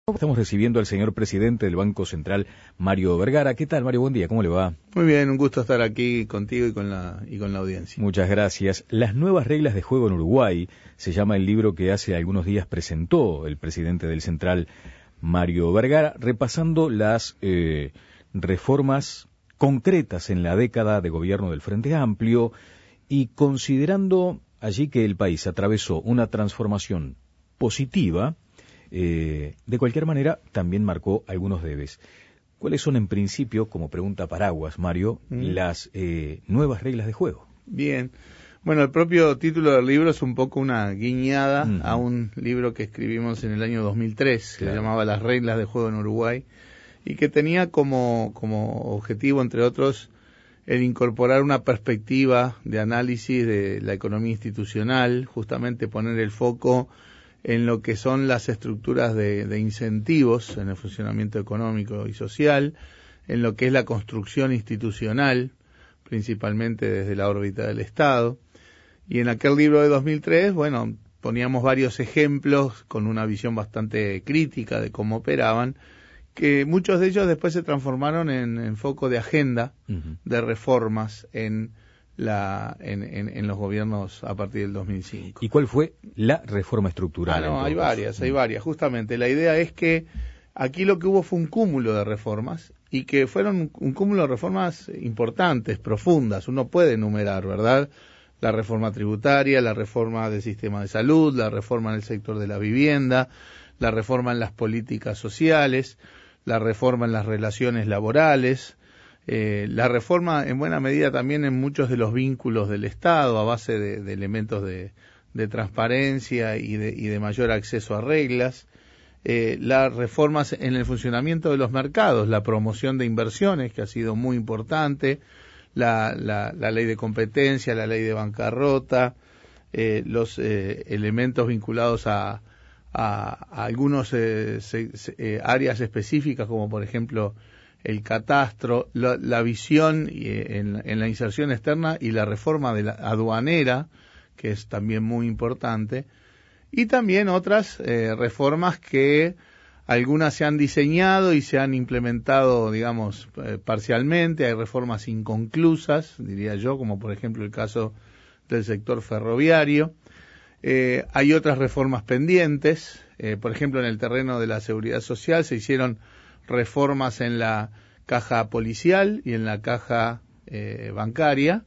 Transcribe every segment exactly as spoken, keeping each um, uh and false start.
Estamos recibiendo al señor presidente del Banco Central, Mario Vergara. ¿Qué tal, Mario? Buen día, ¿cómo le va? Muy bien, un gusto estar aquí contigo y con la y con la audiencia. Muchas gracias. Las nuevas reglas de juego en Uruguay, se llama el libro que hace algunos días presentó el presidente del Central, Mario Vergara, repasando las eh, reformas concretas en la década de gobierno del Frente Amplio y considerando allí que el país atravesó una transformación positiva. Eh, de cualquier manera, también marcó algunos debes. ¿Cuáles son, en principio, como pregunta paraguas, Mario, mm. las eh, nuevas reglas de juego? Bien. Bueno, el propio título del libro es un poco una guiñada mm. a un libro que escribimos en el año dos mil tres, claro, que se llamaba Las reglas de juego en Uruguay, y que tenía como, como objetivo, entre otros, el incorporar una perspectiva de análisis de la economía institucional, justamente poner el foco en lo que son las estructuras de, de incentivos en el funcionamiento económico y social, en lo que es la construcción institucional, principalmente desde la órbita del Estado. Y en aquel libro de dos mil tres, bueno, poníamos varios ejemplos con una visión bastante crítica de cómo operaban, que muchos de ellos después se transformaron en, en foco de agenda uh-huh. de reformas en La, en, en, en los gobiernos a partir del dos mil cinco. ¿Y cuál fue la reforma estructural? Ah, no, hay varias, hay varias. Justamente, la idea es que aquí lo que hubo fue un cúmulo de reformas y que fueron un cúmulo de reformas importantes, profundas. Uno puede enumerar, ¿verdad? La reforma tributaria, la reforma del sistema de salud, la reforma en el sector de la vivienda, la reforma en las políticas sociales, la reforma en las relaciones laborales, Eh, la reforma en buena medida también en muchos de los vínculos del Estado a base de, de elementos de, de transparencia y de, y de mayor acceso a reglas, eh, las reformas en el funcionamiento de los mercados, la promoción de inversiones que ha sido muy importante, la, la, la ley de competencia, la ley de bancarrota, eh, los eh, elementos vinculados a, a, a algunos eh, se, se, eh, áreas específicas como por ejemplo el catastro, la, la visión en, en la inserción externa y la reforma de la aduanera, que es también muy importante, y también otras eh, reformas que algunas se han diseñado y se han implementado, digamos, eh, parcialmente. Hay reformas inconclusas, diría yo, como por ejemplo el caso del sector ferroviario. Eh, hay otras reformas pendientes, eh, por ejemplo en el terreno de la seguridad social se hicieron reformas en la caja policial y en la caja eh, bancaria,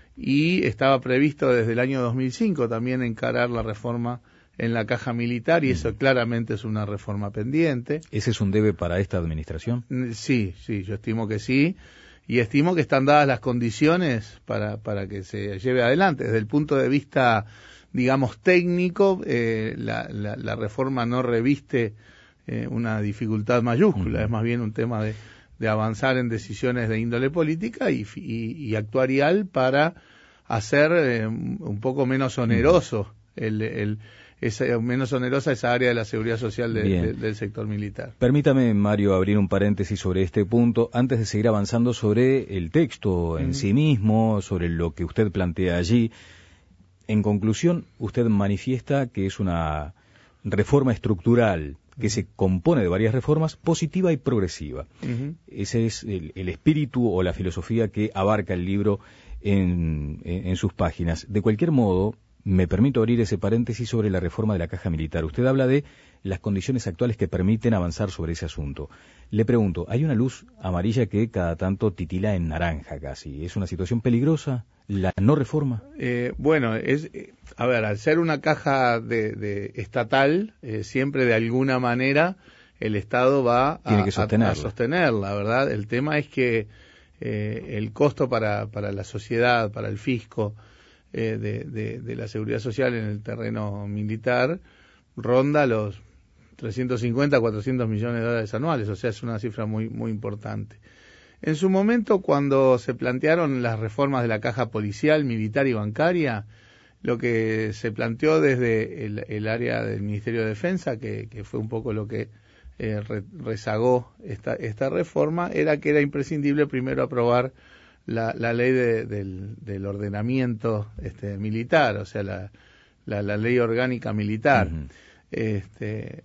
y estaba previsto desde el año dos mil cinco también encarar la reforma en la caja militar, y eso claramente es una reforma pendiente. ¿Ese es un debe para esta administración? Sí, sí, yo estimo que sí, y estimo que están dadas las condiciones para, para que se lleve adelante. Desde el punto de vista, digamos, técnico, eh, la, la, la reforma no reviste Eh, una dificultad mayúscula, uh-huh. es más bien un tema de, de avanzar en decisiones de índole política y, y, y actuarial para hacer eh, un poco menos oneroso uh-huh. el, el esa, menos onerosa esa área de la seguridad social de, de, del sector militar. Permítame, Mario, abrir un paréntesis sobre este punto antes de seguir avanzando sobre el texto en uh-huh. sí mismo, sobre lo que usted plantea allí. En conclusión, usted manifiesta que es una reforma estructural que se compone de varias reformas, positiva y progresiva. Uh-huh. Ese es el, el espíritu o la filosofía que abarca el libro en, en, en sus páginas. De cualquier modo, me permito abrir ese paréntesis sobre la reforma de la caja militar. Usted habla de las condiciones actuales que permiten avanzar sobre ese asunto. Le pregunto, hay una luz amarilla que cada tanto titila en naranja casi. ¿Es una situación peligrosa la no reforma? Eh, bueno, es, a ver, al ser una caja de, de estatal, eh, siempre de alguna manera el Estado va a, Tiene que sostenerla. a, a sostenerla, ¿verdad? El tema es que eh, el costo para, para la sociedad, para el fisco eh, de, de, de la seguridad social en el terreno militar, ronda los trescientos cincuenta, cuatrocientos millones de dólares anuales, o sea, es una cifra muy, muy importante. En su momento, cuando se plantearon las reformas de la caja policial, militar y bancaria, lo que se planteó desde el, el área del Ministerio de Defensa, que, que fue un poco lo que eh, re, rezagó esta, esta reforma, era que era imprescindible primero aprobar la, la ley de, del, del ordenamiento este, militar, o sea, la, la, la ley orgánica militar. Uh-huh. Este,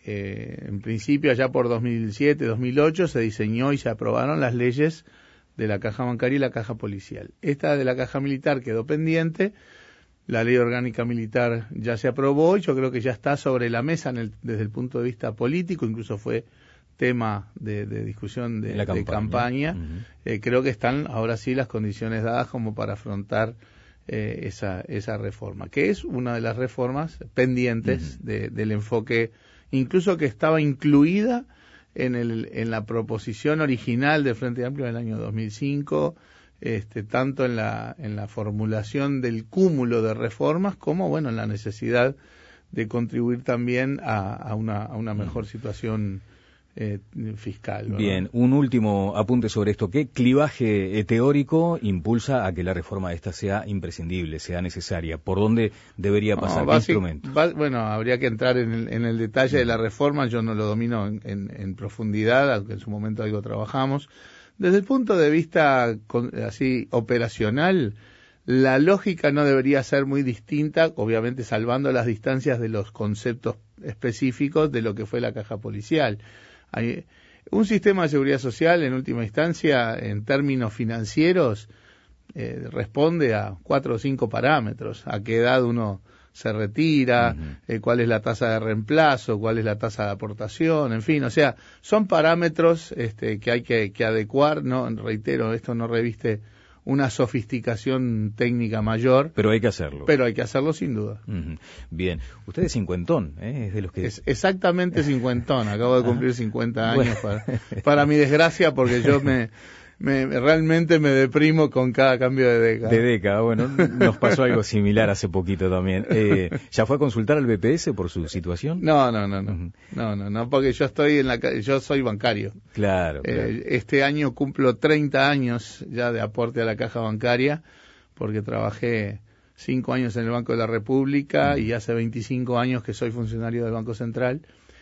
eh, en principio allá por dos mil siete, dos mil ocho se diseñó y se aprobaron las leyes de la caja bancaria y la caja policial. Esta de la caja militar quedó pendiente, la ley orgánica militar ya se aprobó y yo creo que ya está sobre la mesa en el, desde el punto de vista político, incluso fue tema de, de discusión de, de campaña. campaña. Uh-huh. Eh, creo que están ahora sí las condiciones dadas como para afrontar eh, esa, esa reforma, que es una de las reformas pendientes uh-huh. de, del enfoque, incluso que estaba incluida en, el, en la proposición original del Frente Amplio del año dos mil cinco, este, tanto en la, en la formulación del cúmulo de reformas como, bueno, en la necesidad de contribuir también a, a, una, a una mejor situación Eh, fiscal, ¿verdad? Bien, un último apunte sobre esto. ¿Qué clivaje eh, teórico impulsa a que la reforma esta sea imprescindible, sea necesaria? ¿Por dónde debería pasar? No, ¿Qué basic, instrumento? Va, bueno, habría que entrar en el, en el detalle de la reforma. Yo no lo domino en, en, en profundidad, aunque en su momento algo trabajamos. Desde el punto de vista con, así operacional, la lógica no debería ser muy distinta, obviamente salvando las distancias de los conceptos específicos de lo que fue la caja policial. Hay un sistema de seguridad social, en última instancia, en términos financieros, eh, responde a cuatro o cinco parámetros. A qué edad uno se retira, uh-huh. eh, cuál es la tasa de reemplazo, cuál es la tasa de aportación, en fin, o sea, son parámetros este, que hay que, que adecuar. No, reitero, esto no reviste una sofisticación técnica mayor. Pero hay que hacerlo. Pero hay que hacerlo sin duda. Uh-huh. Bien. Usted es cincuentón, ¿eh? Es de los que... Es exactamente cincuentón. Acabo de cumplir cincuenta años bueno. para, para mi desgracia, porque yo me, me realmente me deprimo con cada cambio de década. De década, bueno, nos pasó algo similar hace poquito también. Eh, ¿Ya fue a consultar al B P S por su situación? No, no, no, no. Uh-huh. No, no, no, porque yo estoy en la yo soy bancario. Claro, claro. Eh, este año cumplo treinta años ya de aporte a la caja bancaria, porque trabajé cinco años en el Banco de la República uh-huh. y hace veinticinco años que soy funcionario del Banco Central.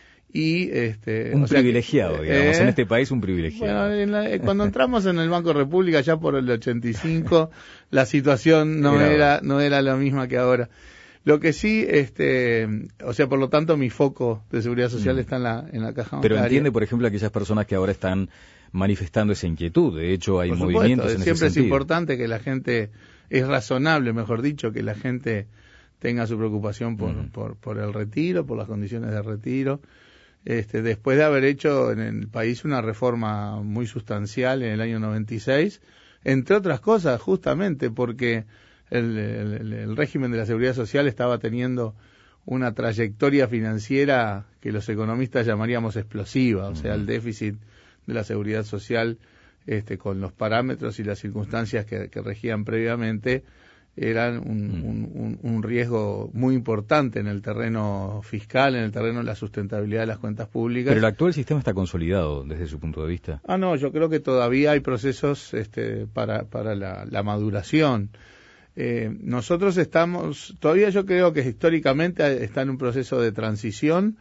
Y este un o sea privilegiado, que, digamos, eh, en este país un privilegiado. Bueno, en la, cuando entramos en el Banco República ya por el ochenta y cinco, la situación no era, era no era la misma que ahora. Lo que sí, este, o sea, por lo tanto, mi foco de seguridad social mm. está en la en la caja bancaria. Pero entiende, por ejemplo, aquellas personas que ahora están manifestando esa inquietud. De hecho, hay por movimientos supuesto, en siempre ese sentido. Es importante que la gente, es razonable, mejor dicho, que la gente tenga su preocupación por, mm. por, por el retiro, por las condiciones de retiro. Este, después de haber hecho en el país una reforma muy sustancial en el año noventa y seis, entre otras cosas, justamente porque el, el, el régimen de la seguridad social estaba teniendo una trayectoria financiera que los economistas llamaríamos explosiva, o sea, el déficit de la seguridad social, este, con los parámetros y las circunstancias que, que regían previamente, eran un, mm. un, un, un riesgo muy importante en el terreno fiscal, en el terreno de la sustentabilidad de las cuentas públicas. Pero el actual sistema está consolidado desde su punto de vista. Ah, no, yo creo que todavía hay procesos este, para, para la, la maduración. Eh, nosotros estamos, todavía yo creo que históricamente está en un proceso de transición,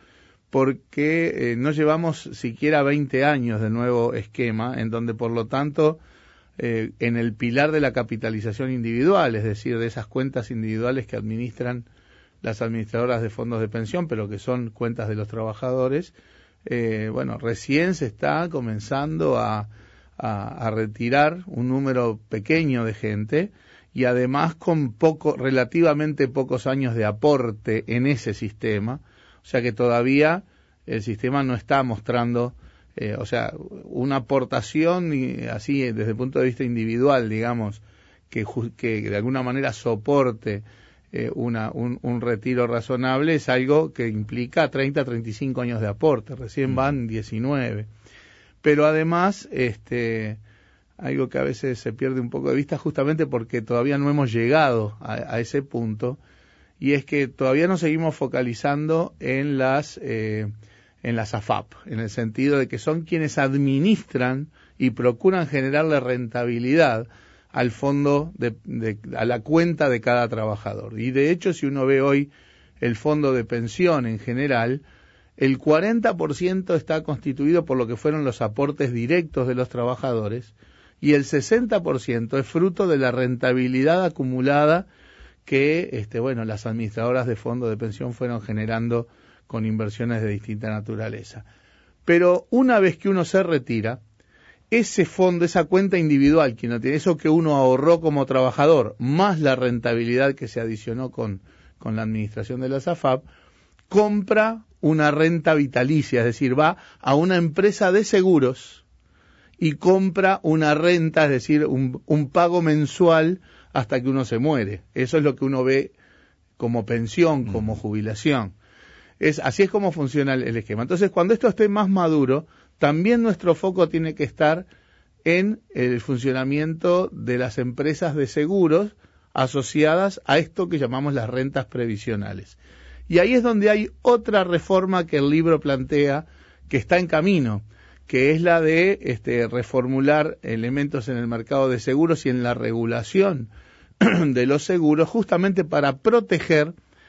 porque eh, no llevamos siquiera veinte años de nuevo esquema, en donde por lo tanto... Eh, en el pilar de la capitalización individual, es decir, de esas cuentas individuales que administran las administradoras de fondos de pensión, pero que son cuentas de los trabajadores, eh, bueno, recién se está comenzando a, a, a retirar un número pequeño de gente y además con poco, relativamente pocos años de aporte en ese sistema, o sea que todavía el sistema no está mostrando Eh, o sea, una aportación y así desde el punto de vista individual, digamos, que, que de alguna manera soporte eh, una, un, un retiro razonable, es algo que implica treinta, treinta y cinco años de aporte, recién van diecinueve. Pero además, este, algo que a veces se pierde un poco de vista justamente porque todavía no hemos llegado a, a ese punto, y es que todavía nos seguimos focalizando en las... Eh, en las A F A P, en el sentido de que son quienes administran y procuran generarle rentabilidad al fondo, de, de, a la cuenta de cada trabajador. Y de hecho, si uno ve hoy el fondo de pensión en general, el cuarenta por ciento está constituido por lo que fueron los aportes directos de los trabajadores y el sesenta por ciento es fruto de la rentabilidad acumulada que este, bueno, las administradoras de fondos de pensión fueron generando con inversiones de distinta naturaleza. Pero una vez que uno se retira, ese fondo, esa cuenta individual que uno tiene, eso que uno ahorró como trabajador, más la rentabilidad que se adicionó con, con la administración de la SAFAP, compra una renta vitalicia, es decir, va a una empresa de seguros y compra una renta, es decir, un, un pago mensual hasta que uno se muere. Eso es lo que uno ve como pensión, como jubilación. Es, así es como funciona el, el esquema. Entonces, cuando esto esté más maduro, también nuestro foco tiene que estar en el funcionamiento de las empresas de seguros asociadas a esto que llamamos las rentas previsionales. Y ahí es donde hay otra reforma que el libro plantea que está en camino, que es la de este, reformular elementos en el mercado de seguros y en la regulación de los seguros, justamente para proteger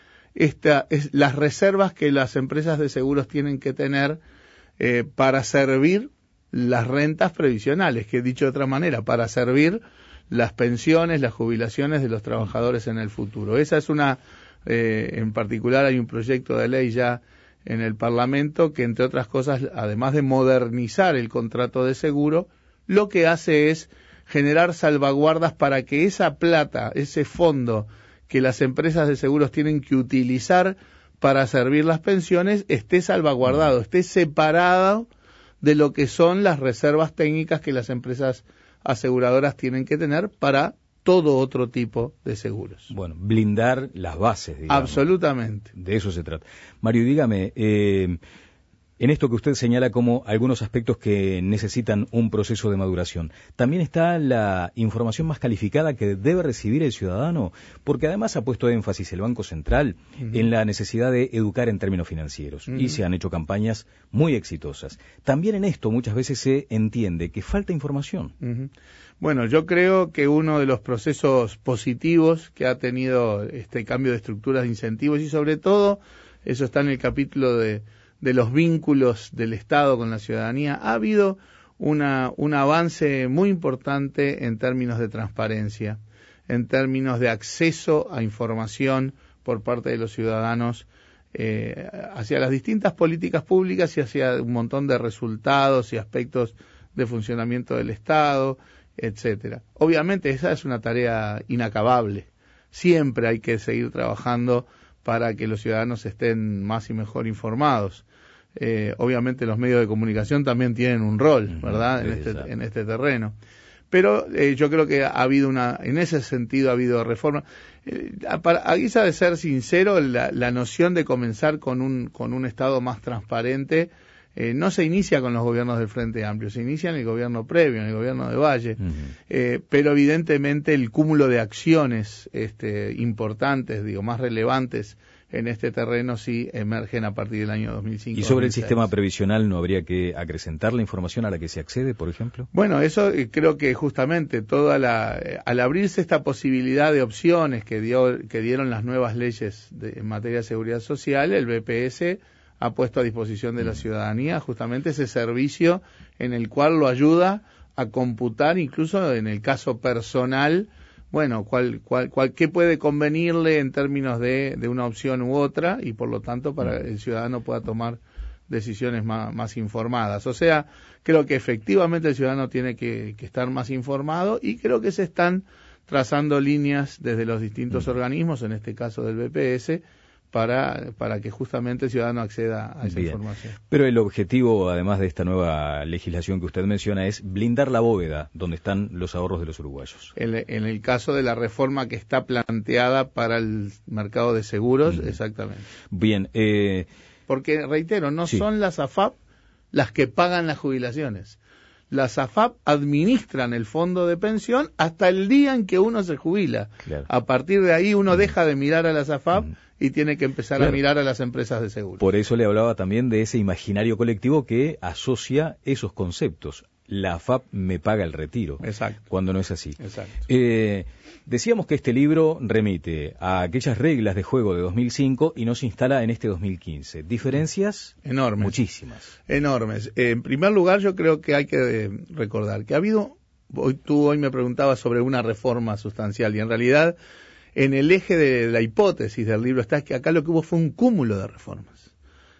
esta, es, las reservas que las empresas de seguros tienen que tener eh, para servir las rentas previsionales, que dicho de otra manera, para servir las pensiones, las jubilaciones de los trabajadores en el futuro. Esa es una... Eh, en particular hay un proyecto de ley ya en el Parlamento que, entre otras cosas, además de modernizar el contrato de seguro, lo que hace es generar salvaguardas para que esa plata, ese fondo que las empresas de seguros tienen que utilizar para servir las pensiones, esté salvaguardado, esté separado de lo que son las reservas técnicas que las empresas aseguradoras tienen que tener para todo otro tipo de seguros. Bueno, blindar las bases, digamos. Absolutamente. De eso se trata. Mario, dígame, eh, en esto que usted señala como algunos aspectos que necesitan un proceso de maduración, ¿también está la información más calificada que debe recibir el ciudadano? Porque además ha puesto énfasis el Banco Central uh-huh. en la necesidad de educar en términos financieros, uh-huh. y se han hecho campañas muy exitosas. También en esto muchas veces se entiende que falta información. Uh-huh. Bueno, yo creo que uno de los procesos positivos que ha tenido este cambio de estructuras de incentivos, y sobre todo, eso está en el capítulo de, de los vínculos del Estado con la ciudadanía, ha habido una, un avance muy importante en términos de transparencia, en términos de acceso a información por parte de los ciudadanos eh, hacia las distintas políticas públicas y hacia un montón de resultados y aspectos de funcionamiento del Estado, etcétera. Obviamente esa es una tarea inacabable. Siempre hay que seguir trabajando para que los ciudadanos estén más y mejor informados. Eh, obviamente los medios de comunicación también tienen un rol, ¿verdad?, en este, en este terreno. Pero eh, yo creo que ha habido una, en ese sentido ha habido reforma. Eh, a, a guisa de ser sincero, la, la noción de comenzar con un, con un Estado más transparente Eh, no se inicia con los gobiernos del Frente Amplio, se inicia en el gobierno previo, en el gobierno de Valle, uh-huh. eh, pero evidentemente el cúmulo de acciones este, importantes, digo, más relevantes en este terreno sí emergen a partir del año dos mil cinco. ¿Y sobre dos mil seis. El sistema previsional no habría que acrecentar la información a la que se accede, por ejemplo? Bueno, eso eh, creo que justamente toda la, eh, al abrirse esta posibilidad de opciones que dio, que dieron las nuevas leyes de, en materia de seguridad social, el B P S ha puesto a disposición de la ciudadanía justamente ese servicio en el cual lo ayuda a computar, incluso en el caso personal, bueno, cuál, cuál, cuál, qué puede convenirle en términos de, de una opción u otra, y por lo tanto para que el ciudadano pueda tomar decisiones más, más informadas. O sea, creo que efectivamente el ciudadano tiene que, que estar más informado, y creo que se están trazando líneas desde los distintos organismos, en este caso del B P S, para, para que justamente el ciudadano acceda a esa Bien. información. Pero el objetivo, además de esta nueva legislación que usted menciona, es blindar la bóveda donde están los ahorros de los uruguayos. En, en el caso de la reforma que está planteada para el mercado de seguros, mm. exactamente. Bien. Eh... Porque, reitero, no sí. son las A F A P las que pagan las jubilaciones. Las A F A P administran el fondo de pensión hasta el día en que uno se jubila. Claro. A partir de ahí uno mm. deja de mirar a las A F A P mm. y tiene que empezar claro. a mirar a las empresas de seguros. Por eso le hablaba también de ese imaginario colectivo que asocia esos conceptos. La A F A P me paga el retiro. Exacto. Cuando no es así. Exacto. Eh, decíamos que este libro remite a aquellas reglas de juego de dos mil cinco y no se instala en este dos mil quince. ¿Diferencias? Enormes. Muchísimas. Enormes. Eh, en primer lugar, yo creo que hay que eh, recordar que ha habido, hoy tú hoy me preguntabas sobre una reforma sustancial, y en realidad en el eje de la hipótesis del libro está que acá lo que hubo fue un cúmulo de reformas.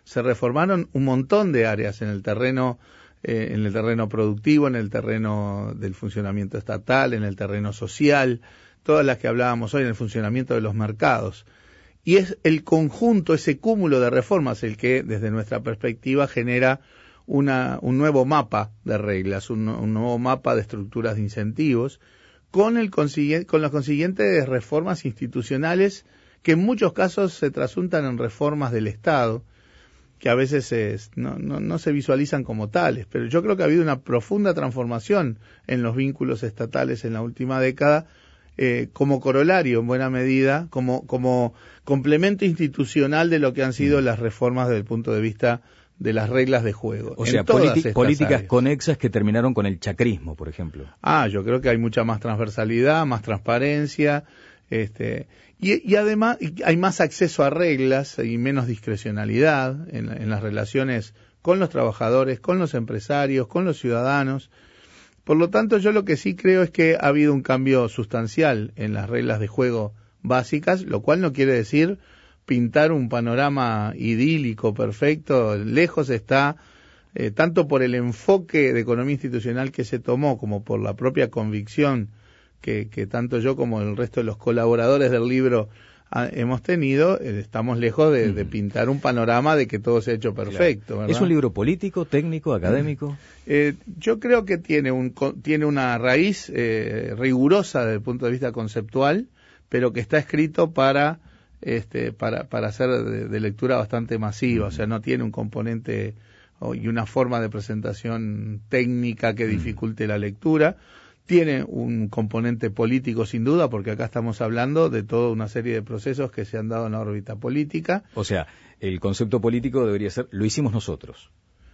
se reformaron un montón de áreas en el terreno eh, en el terreno productivo, en el terreno del funcionamiento estatal, en el terreno social, todas las que hablábamos hoy, en el funcionamiento de los mercados. Y es el conjunto, ese cúmulo de reformas, el que desde nuestra perspectiva genera una, un nuevo mapa de reglas, un, un nuevo mapa de estructuras de incentivos, con, el consiguiente, con las consiguientes reformas institucionales que en muchos casos se trasuntan en reformas del Estado, que a veces es, no, no, no se visualizan como tales, pero yo creo que ha habido una profunda transformación en los vínculos estatales en la última década, eh, como corolario en buena medida, como, como complemento institucional de lo que han sido las reformas desde el punto de vista de las reglas de juego. O sea, politi- políticas áreas. conexas que terminaron con el chacrismo, por ejemplo. Ah, yo creo que hay mucha más transversalidad, más transparencia, este, y, y además hay más acceso a reglas y menos discrecionalidad en, en las relaciones con los trabajadores, con los empresarios, con los ciudadanos. Por lo tanto, yo lo que sí creo es que ha habido un cambio sustancial en las reglas de juego básicas, lo cual no quiere decir pintar un panorama idílico, perfecto. Lejos está, eh, tanto por el enfoque de economía institucional que se tomó, como por la propia convicción que, que tanto yo como el resto de los colaboradores del libro ha, hemos tenido, eh, estamos lejos de, de pintar un panorama de que todo se ha hecho perfecto. Claro. ¿Es un libro político, técnico, académico? Eh, yo creo que tiene, un, tiene una raíz eh, rigurosa desde el punto de vista conceptual, pero que está escrito para... Este, para, para ser de, de lectura bastante masiva, o sea, no tiene un componente oh, y una forma de presentación técnica que dificulte la lectura. Tiene un componente político sin duda, porque acá estamos hablando de toda una serie de procesos que se han dado en la órbita política. O sea, el concepto político debería ser, lo hicimos nosotros.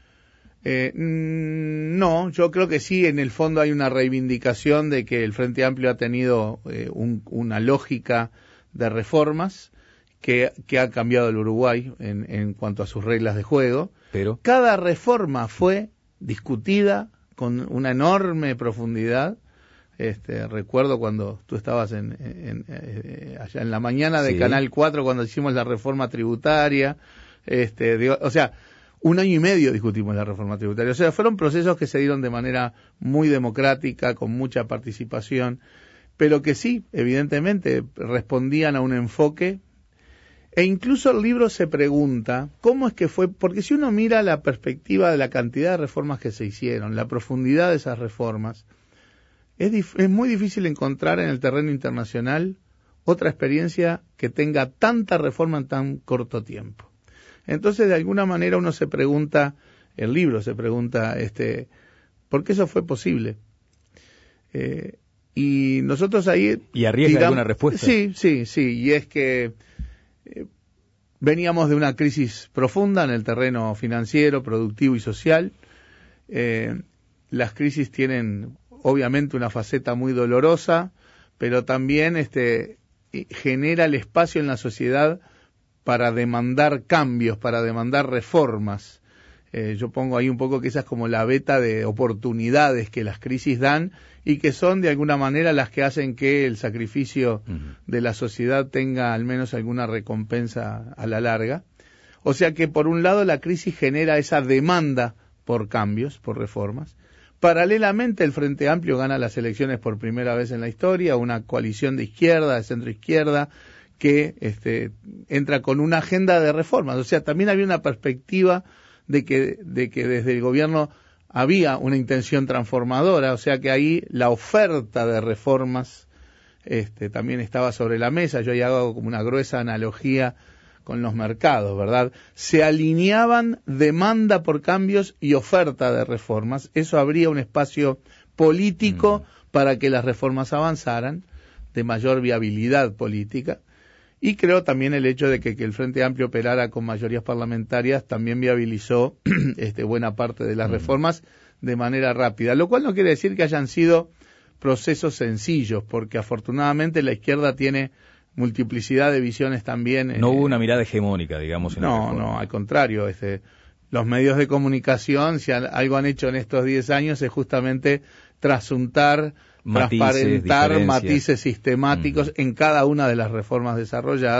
Eh, no, yo creo que sí, en el fondo hay una reivindicación de que el Frente Amplio ha tenido eh, un, una lógica de reformas que, que ha cambiado el Uruguay en, en cuanto a sus reglas de juego. Pero cada reforma fue discutida con una enorme profundidad. Este, recuerdo cuando tú estabas en, en, en eh, allá en la mañana de sí. Canal cuatro cuando hicimos la reforma tributaria. Este, digo, o sea, un año y medio discutimos la reforma tributaria. O sea, fueron procesos que se dieron de manera muy democrática, con mucha participación, pero que sí, evidentemente, respondían a un enfoque. E incluso el libro se pregunta, ¿cómo es que fue? Porque si uno mira la perspectiva de la cantidad de reformas que se hicieron, la profundidad de esas reformas, es, dif- es muy difícil encontrar en el terreno internacional otra experiencia que tenga tanta reforma en tan corto tiempo. Entonces, de alguna manera uno se pregunta, el libro se pregunta, este, ¿por qué eso fue posible? Eh, y nosotros ahí... ¿Y arriesga digamos, alguna respuesta? Sí, sí, sí, y es que eh, veníamos de una crisis profunda en el terreno financiero, productivo y social. Eh, las crisis tienen obviamente una faceta muy dolorosa, pero también este, genera el espacio en la sociedad para demandar cambios, para demandar reformas. Eh, yo pongo ahí un poco que esa es como la beta de oportunidades que las crisis dan y que son de alguna manera las que hacen que el sacrificio uh-huh. de la sociedad tenga al menos alguna recompensa a la larga. O sea que por un lado la crisis genera esa demanda por cambios, por reformas. Paralelamente el Frente Amplio gana las elecciones por primera vez en la historia, una coalición de izquierda, de centro izquierda, que este, entra con una agenda de reformas. O sea, también había una perspectiva de que, de que desde el gobierno había una intención transformadora, o sea que ahí la oferta de reformas este, también estaba sobre la mesa. Yo ahí hago como una gruesa analogía con los mercados, ¿verdad? Se alineaban demanda por cambios y oferta de reformas. Eso abría un espacio político mm. para que las reformas avanzaran, de mayor viabilidad política. Y creo también el hecho de que, que el Frente Amplio operara con mayorías parlamentarias también viabilizó este, buena parte de las mm. reformas de manera rápida, lo cual no quiere decir que hayan sido procesos sencillos, porque afortunadamente la izquierda tiene multiplicidad de visiones también. No eh, hubo una mirada hegemónica, digamos. En no, no, al contrario. Este, los medios de comunicación, si algo han hecho en estos diez años es justamente trasuntar, matices, transparentar matices sistemáticos uh-huh. en cada una de las reformas desarrolladas,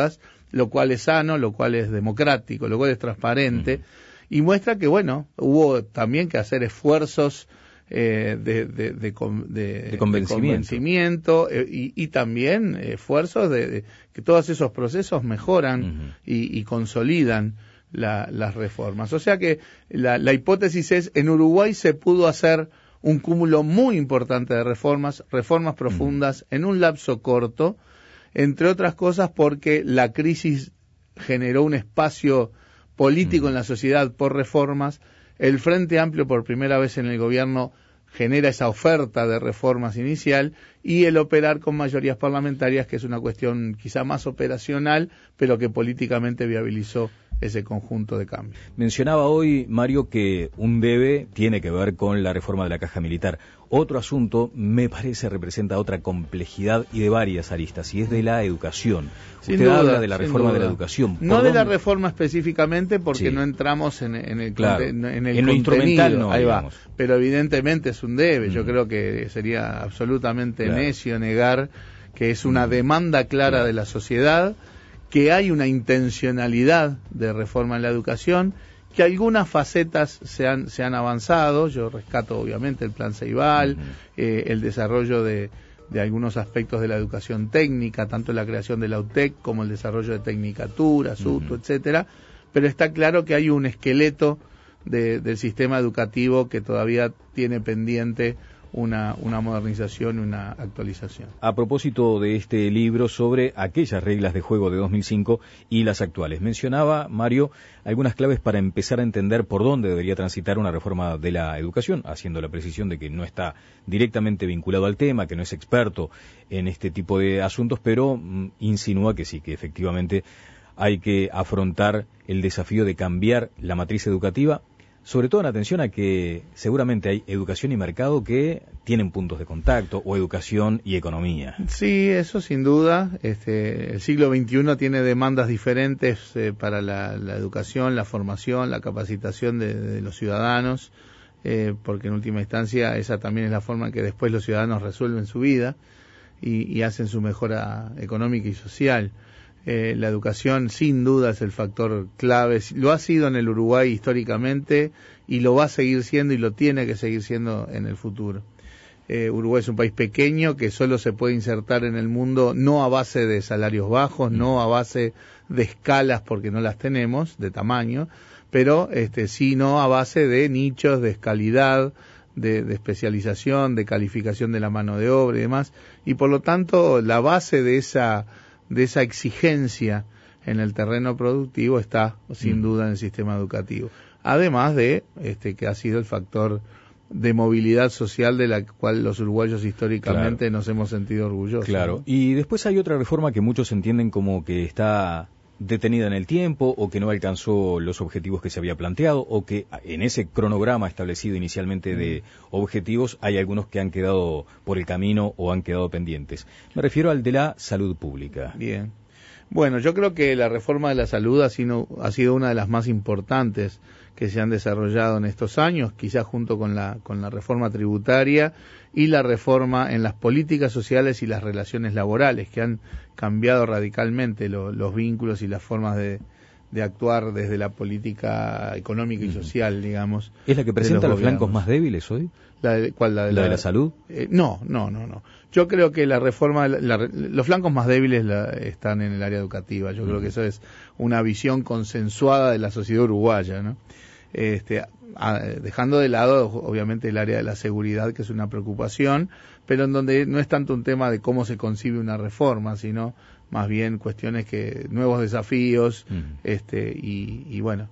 lo cual es sano, lo cual es democrático, lo cual es transparente, uh-huh. y muestra que, bueno, hubo también que hacer esfuerzos eh, de, de, de, de, de, de convencimiento, convencimiento eh, y, y también esfuerzos de, de que todos esos procesos mejoran uh-huh. y, y consolidan la, las reformas. O sea que la, la hipótesis es, en Uruguay se pudo hacer un cúmulo muy importante de reformas, reformas profundas, uh-huh. en un lapso corto, entre otras cosas porque la crisis generó un espacio político uh-huh. en la sociedad por reformas. El Frente Amplio, por primera vez en el gobierno, genera esa oferta de reformas inicial, y el operar con mayorías parlamentarias, que es una cuestión quizá más operacional, pero que políticamente viabilizó ese conjunto de cambios. Mencionaba hoy, Mario, que un debe tiene que ver con la reforma de la Caja Militar. Otro asunto, me parece, representa otra complejidad y de varias aristas, y es de la educación. Sin Usted duda, habla de la reforma duda. de la educación. No dónde? de la reforma específicamente, porque sí. no entramos en, en el, claro. en el en lo instrumental no, ahí digamos. va. Pero evidentemente es un debe. Mm. Yo creo que sería absolutamente claro. necio negar que es una mm. demanda clara claro. de la sociedad, que hay una intencionalidad de reforma en la educación, que algunas facetas se han, se han avanzado. Yo rescato obviamente el Plan Ceibal, uh-huh. eh, el desarrollo de, de algunos aspectos de la educación técnica, tanto la creación de la U T E C como el desarrollo de Tecnicatura, SUTO, uh-huh. etcétera, pero está claro que hay un esqueleto de, del sistema educativo que todavía tiene pendiente Una, una modernización, una actualización. A propósito de este libro sobre aquellas reglas de juego de dos mil cinco y las actuales, mencionaba, Mario, algunas claves para empezar a entender por dónde debería transitar una reforma de la educación, haciendo la precisión de que no está directamente vinculado al tema, que no es experto en este tipo de asuntos, pero mm, insinúa que sí, que efectivamente hay que afrontar el desafío de cambiar la matriz educativa, sobre todo en atención a que seguramente hay educación y mercado que tienen puntos de contacto, o educación y economía. Sí, eso sin duda. Este, el siglo veintiuno tiene demandas diferentes eh, para la, la educación, la formación, la capacitación de, de los ciudadanos, eh, porque en última instancia esa también es la forma en que después los ciudadanos resuelven su vida y, y hacen su mejora económica y social. Eh, la educación sin duda es el factor clave, lo ha sido en el Uruguay históricamente y lo va a seguir siendo y lo tiene que seguir siendo en el futuro. Eh, Uruguay es un país pequeño que solo se puede insertar en el mundo no a base de salarios bajos, no a base de escalas porque no las tenemos, de tamaño, pero este, sino a base de nichos, de escalidad, de, de especialización, de calificación de la mano de obra y demás, y por lo tanto la base de esa de esa exigencia en el terreno productivo está sin mm. duda en el sistema educativo, además de este que ha sido el factor de movilidad social de la cual los uruguayos históricamente claro. nos hemos sentido orgullosos. Claro, ¿no? Y después hay otra reforma que muchos entienden como que está detenida en el tiempo, o que no alcanzó los objetivos que se había planteado, o que en ese cronograma establecido inicialmente de objetivos hay algunos que han quedado por el camino o han quedado pendientes. Me refiero al de la salud pública. Bien. Bueno, yo creo que la reforma de la salud ha sido, ha sido una de las más importantes que se han desarrollado en estos años, quizás junto con la, con la reforma tributaria y la reforma en las políticas sociales y las relaciones laborales, que han cambiado radicalmente lo, los vínculos y las formas de, de actuar desde la política económica y social, digamos. ¿Es la que presenta los, los flancos más débiles hoy? ¿La de, ¿Cuál? ¿La de la, la, de la salud? Eh, no, no, no, no. Yo creo que la reforma, la, la, los flancos más débiles la, están en el área educativa. Yo uh-huh. creo que eso es una visión consensuada de la sociedad uruguaya, ¿no? Este, a, dejando de lado, obviamente, el área de la seguridad, que es una preocupación, pero en donde no es tanto un tema de cómo se concibe una reforma, sino más bien cuestiones que, nuevos desafíos, uh-huh. este, y, y bueno,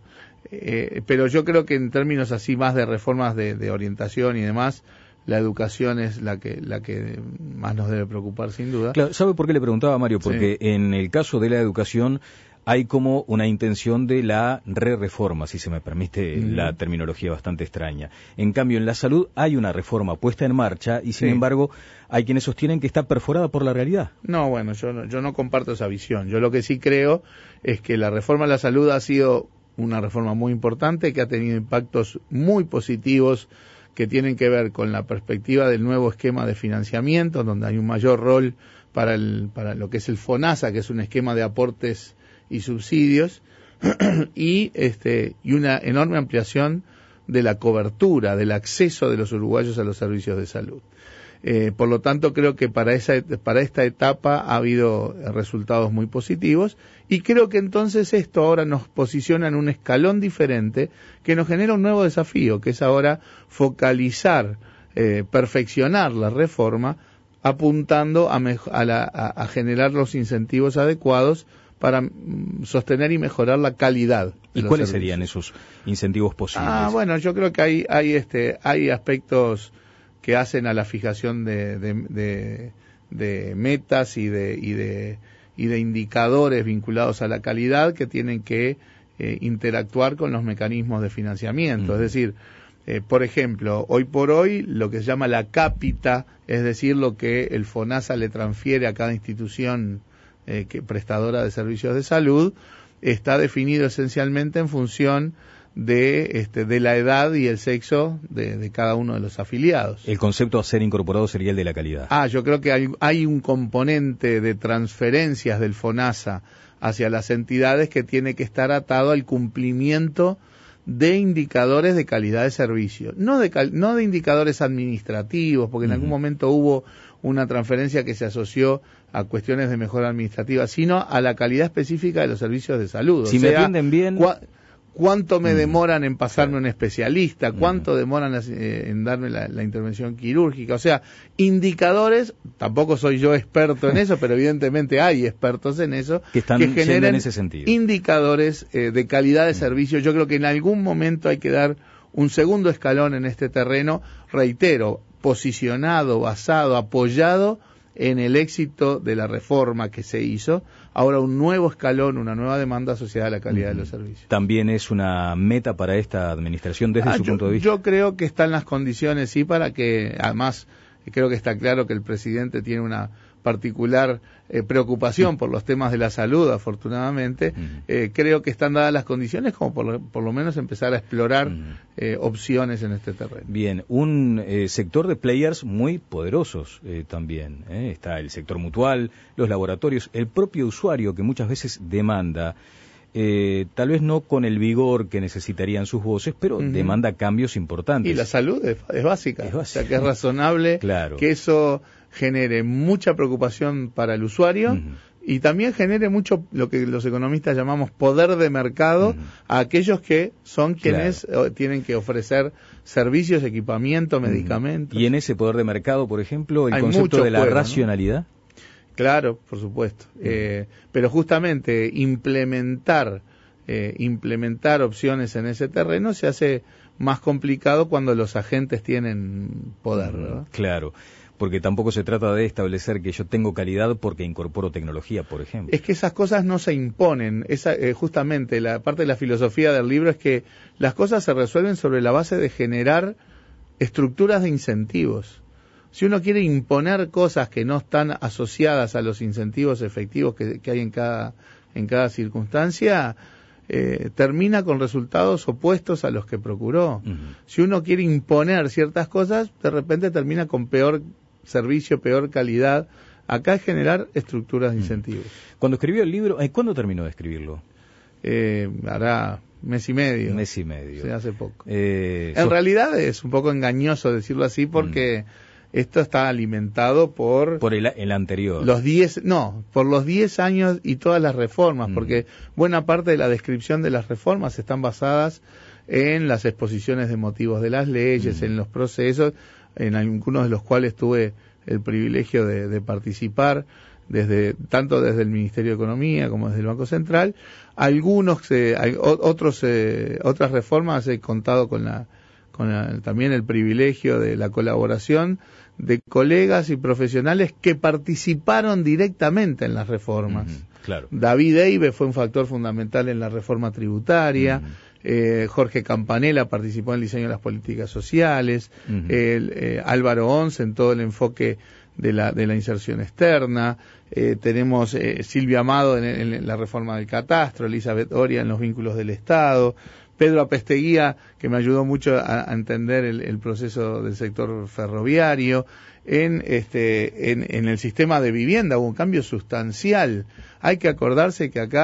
eh, pero yo creo que en términos así más de reformas de, de orientación y demás, la educación es la que la que más nos debe preocupar, sin duda. Claro, ¿sabe por qué le preguntaba, Mario? Porque sí. En el caso de la educación hay como una intención de la re-reforma, si se me permite mm. la terminología bastante extraña. En cambio, en la salud hay una reforma puesta en marcha y, sin sí. embargo, hay quienes sostienen que está perforada por la realidad. No, bueno, yo no, yo no comparto esa visión. Yo lo que sí creo es que la reforma de la salud ha sido una reforma muy importante, que ha tenido impactos muy positivos que tienen que ver con la perspectiva del nuevo esquema de financiamiento, donde hay un mayor rol para el para lo que es el FONASA, que es un esquema de aportes y subsidios, y este y una enorme ampliación de la cobertura, del acceso de los uruguayos a los servicios de salud. Eh, por lo tanto, creo que para esa para esta etapa ha habido resultados muy positivos, y creo que entonces esto ahora nos posiciona en un escalón diferente que nos genera un nuevo desafío, que es ahora focalizar, eh, perfeccionar la reforma, apuntando a, a, la, a, a generar los incentivos adecuados para mm, sostener y mejorar la calidad. ¿Y cuáles serían esos incentivos posibles? Ah, bueno, yo creo que hay hay este hay aspectos que hacen a la fijación de, de, de, de metas y de, y de y de indicadores vinculados a la calidad que tienen que eh, interactuar con los mecanismos de financiamiento. Mm. Es decir, eh, por ejemplo, hoy por hoy lo que se llama la cápita, es decir, lo que el FONASA le transfiere a cada institución eh, que prestadora de servicios de salud, está definido esencialmente en función de este de la edad y el sexo de, de cada uno de los afiliados. El concepto a ser incorporado sería el de la calidad. Ah, yo creo que hay, hay un componente de transferencias del FONASA hacia las entidades que tiene que estar atado al cumplimiento de indicadores de calidad de servicio, no de cal, no de indicadores administrativos, porque en uh-huh. algún momento hubo una transferencia que se asoció a cuestiones de mejora administrativa, sino a la calidad específica de los servicios de salud. Si o me sea, atienden bien... Cua, ¿Cuánto me demoran en pasarme un especialista? ¿Cuánto demoran eh, en darme la, la intervención quirúrgica? O sea, indicadores, tampoco soy yo experto en eso, pero evidentemente hay expertos en eso, que están que generan en ese sentido. Indicadores eh, de calidad de servicio. Yo creo que en algún momento hay que dar un segundo escalón en este terreno, reitero, posicionado, basado, apoyado en el éxito de la reforma que se hizo. Ahora un nuevo escalón, una nueva demanda asociada a la calidad uh-huh. de los servicios. ¿También es una meta para esta administración desde ah, su yo, punto de vista? Yo creo que están las condiciones, sí, para que, además, creo que está claro que el presidente tiene una particular eh, preocupación por los temas de la salud, afortunadamente. Uh-huh. eh, creo que están dadas las condiciones como por lo, por lo menos empezar a explorar uh-huh. eh, opciones en este terreno. Bien, un eh, sector de players muy poderosos eh, también. Eh. Está el sector mutual, los laboratorios, el propio usuario que muchas veces demanda, eh, tal vez no con el vigor que necesitarían sus voces, pero uh-huh. demanda cambios importantes. Y la salud es, es básica, es básica, o sea que es razonable claro. que eso genere mucha preocupación para el usuario uh-huh. y también genere mucho lo que los economistas llamamos poder de mercado uh-huh. a aquellos que son quienes claro. tienen que ofrecer servicios, equipamiento, medicamentos. Uh-huh. Y en ese poder de mercado, por ejemplo, el Hay concepto de la juego, racionalidad. ¿no? Claro, por supuesto. Uh-huh. Eh, pero justamente implementar eh, implementar opciones en ese terreno se hace más complicado cuando los agentes tienen poder, ¿verdad? Claro. Porque tampoco se trata de establecer que yo tengo calidad porque incorporo tecnología, por ejemplo. Es que esas cosas no se imponen. Esa, eh, justamente la parte de la filosofía del libro es que las cosas se resuelven sobre la base de generar estructuras de incentivos. Si uno quiere imponer cosas que no están asociadas a los incentivos efectivos que, que hay en cada, en cada circunstancia, eh, termina con resultados opuestos a los que procuró. Uh-huh. Si uno quiere imponer ciertas cosas, de repente termina con peor servicio, peor calidad. Acá es generar estructuras de incentivos. Cuando escribió el libro, ¿cuándo terminó de escribirlo? Eh, hará mes y medio. Mes y medio. Sí, hace poco. Eh, en so... realidad es un poco engañoso decirlo así porque mm. esto está alimentado por... Por el, el anterior. Los diez, no, por los diez años y todas las reformas, mm. porque buena parte de la descripción de las reformas están basadas en las exposiciones de motivos de las leyes, mm. en los procesos, en algunos de los cuales tuve el privilegio de, de participar, desde tanto desde el Ministerio de Economía como desde el Banco Central. Algunos, eh, hay, otros, eh, otras reformas he contado con la, con la, también el privilegio de la colaboración de colegas y profesionales que participaron directamente en las reformas. Mm, claro. David Eibe fue un factor fundamental en la reforma tributaria. Mm. Eh, Jorge Campanella participó en el diseño de las políticas sociales, uh-huh. el, eh, Álvaro Once en todo el enfoque de la de la inserción externa, eh, tenemos eh, Silvia Amado en, en la reforma del catastro, Elizabeth Oria en los vínculos del Estado, Pedro Apesteguía, que me ayudó mucho a, a entender el, el proceso del sector ferroviario. En este en, en el sistema de vivienda hubo un cambio sustancial. Hay que acordarse que acá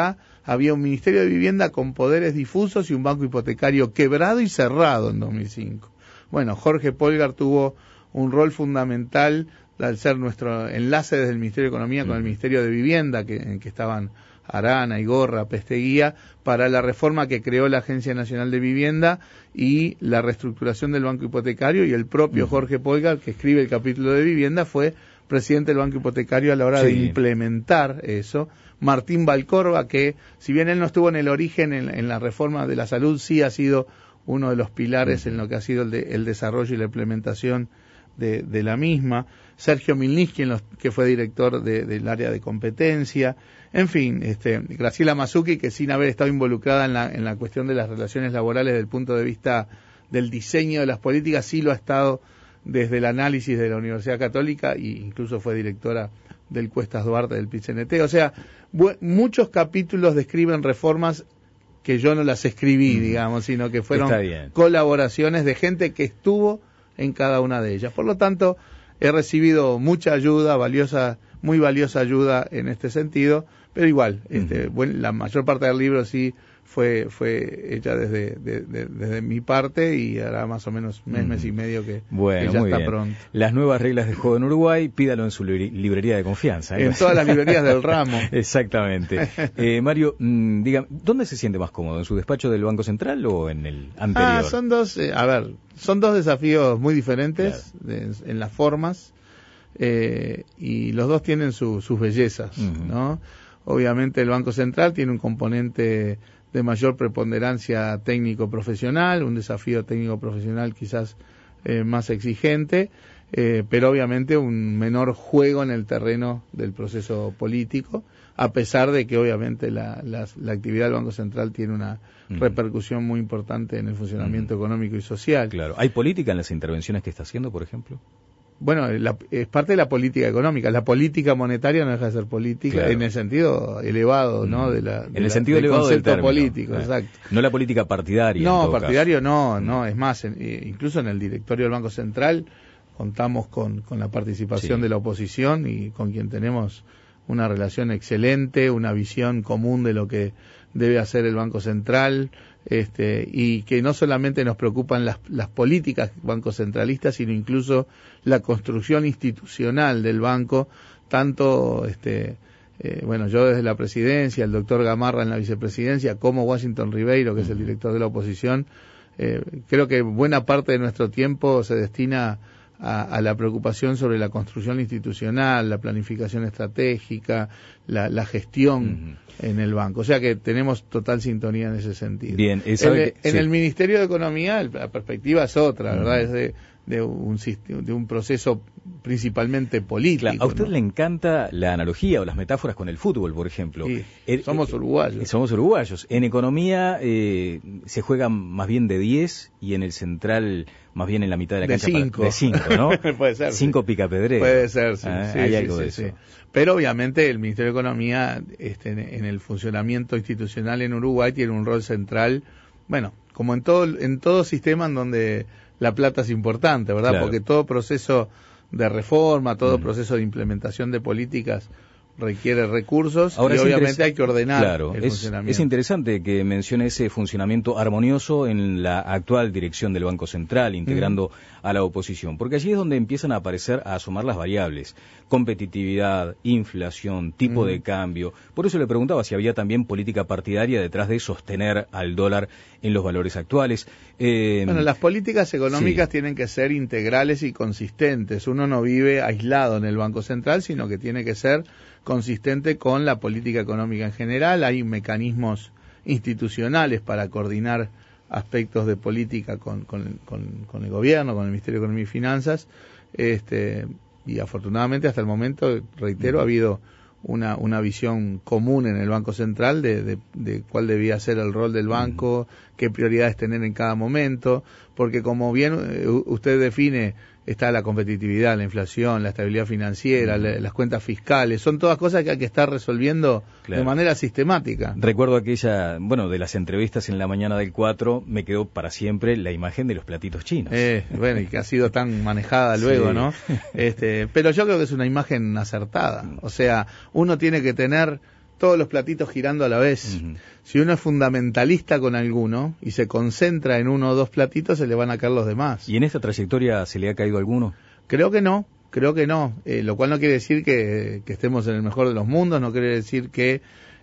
había un Ministerio de Vivienda con poderes difusos y un banco hipotecario quebrado y cerrado en dos mil cinco. Bueno, Jorge Polgar tuvo un rol fundamental al ser nuestro enlace desde el Ministerio de Economía con el Ministerio de Vivienda, que, en que estaban Arana, Igorra, Pesteguía, para la reforma que creó la Agencia Nacional de Vivienda y la reestructuración del Banco Hipotecario, y el propio Jorge Polgar, que escribe el capítulo de Vivienda, fue presidente del Banco Hipotecario a la hora sí. de implementar eso. Martín Valcorba, que si bien él no estuvo en el origen, en, en la reforma de la salud, sí ha sido uno de los pilares en lo que ha sido el, de, el desarrollo y la implementación de, de la misma. Sergio Milniski, en los, que fue director de, del área de competencia. En fin, este, Graciela Masucci, que sin haber estado involucrada en la, en la cuestión de las relaciones laborales desde el punto de vista del diseño de las políticas, sí lo ha estado desde el análisis de la Universidad Católica e incluso fue directora del Cuestas Duarte del P I C N T. O sea, muchos capítulos describen reformas que yo no las escribí, mm. digamos, sino que fueron colaboraciones de gente que estuvo en cada una de ellas. Por lo tanto, he recibido mucha ayuda, valiosa, muy valiosa ayuda en este sentido, pero igual, mm. este, bueno, la mayor parte del libro sí fue fue hecha desde de, de, desde mi parte y hará más o menos mes, mm. mes y medio que, bueno, que ya muy está bien. pronto. Las nuevas reglas de juego en Uruguay, pídalo en su librería, librería de confianza. ¿eh? En todas las librerías del ramo. Exactamente. Eh, Mario, mmm, diga, ¿dónde se siente más cómodo? ¿En su despacho del Banco Central o en el anterior? Ah, son dos, eh, a ver, son dos desafíos muy diferentes, claro. de, en las formas, eh, y los dos tienen su, sus bellezas, uh-huh. ¿no? Obviamente el Banco Central tiene un componente de mayor preponderancia técnico-profesional, un desafío técnico-profesional quizás eh, más exigente, eh, pero obviamente un menor juego en el terreno del proceso político, a pesar de que obviamente la, la, la actividad del Banco Central tiene una mm. repercusión muy importante en el funcionamiento mm. económico y social. Claro. ¿Hay política en las intervenciones que está haciendo, por ejemplo? Bueno, la, es parte de la política económica. La política monetaria no deja de ser política, claro. en el sentido elevado, ¿no? De la, de en el la, sentido del elevado concepto del término, político, claro. exacto. No la política partidaria. No, en todo partidario caso. no, no. Es más, en, incluso en el directorio del Banco Central contamos con, con la participación sí. de la oposición y con quien tenemos una relación excelente, una visión común de lo que debe hacer el Banco Central, este, y que no solamente nos preocupan las, las políticas bancocentralistas, sino incluso la construcción institucional del banco, tanto, este, eh, bueno, yo desde la presidencia, el doctor Gamarra en la vicepresidencia, como Washington Ribeiro, que es el director de la oposición, eh, creo que buena parte de nuestro tiempo se destina A, a la preocupación sobre la construcción institucional, la planificación estratégica, la, la gestión uh-huh. en el banco. O sea que tenemos total sintonía en ese sentido. Bien, en, que, en sí. el Ministerio de Economía la perspectiva es otra, uh-huh. ¿verdad? Es de, de, un, de un proceso principalmente político. Claro, a usted ¿no? le encanta la analogía o las metáforas con el fútbol, por ejemplo. Sí, el, somos uruguayos. Eh, somos uruguayos. En economía eh, se juega más bien de diez y en el central más bien en la mitad de la de cancha. Cinco. Para, de cinco, ¿no? Puede ser. Cinco sí. picapedreros. Puede ser, sí. Ah, sí hay sí, algo sí, de sí. eso. Pero obviamente el Ministerio de Economía este, en, en el funcionamiento institucional en Uruguay tiene un rol central, bueno, como en todo, en todo sistema en donde la plata es importante, ¿verdad? Claro. Porque todo proceso de reforma, todo mm. proceso de implementación de políticas requiere recursos. Ahora y obviamente hay que ordenar claro, el es, funcionamiento. Es interesante que mencione ese funcionamiento armonioso en la actual dirección del Banco Central, integrando mm. a la oposición, porque allí es donde empiezan a aparecer, a asomar las variables, competitividad, inflación, tipo mm. de cambio. Por eso le preguntaba si había también política partidaria detrás de sostener al dólar en los valores actuales. Eh, bueno, las políticas económicas sí. tienen que ser integrales y consistentes. Uno no vive aislado en el Banco Central, sino que tiene que ser consistente con la política económica en general. Hay mecanismos institucionales para coordinar aspectos de política con, con, con, con el gobierno, con el Ministerio de Economía y Finanzas, este, y afortunadamente hasta el momento, reitero, ha habido una, una visión común en el Banco Central de, de, de cuál debía ser el rol del banco, qué prioridades tener en cada momento, porque como bien eh, usted define, está la competitividad, la inflación, la estabilidad financiera, mm. la, las cuentas fiscales, son todas cosas que hay que estar resolviendo claro. de manera sistemática. Recuerdo aquella, bueno, de las entrevistas en la mañana del cuatro, me quedó para siempre la imagen de los platitos chinos. Eh, bueno, y que ha sido tan manejada luego, sí. ¿no? Este, pero yo creo que es una imagen acertada, o sea, uno tiene que tener todos los platitos girando a la vez. Uh-huh. Si uno es fundamentalista con alguno y se concentra en uno o dos platitos, se le van a caer los demás. ¿Y en esta trayectoria se le ha caído alguno? Creo que no, creo que no. Eh, lo cual no quiere decir que, que estemos en el mejor de los mundos, no quiere decir que,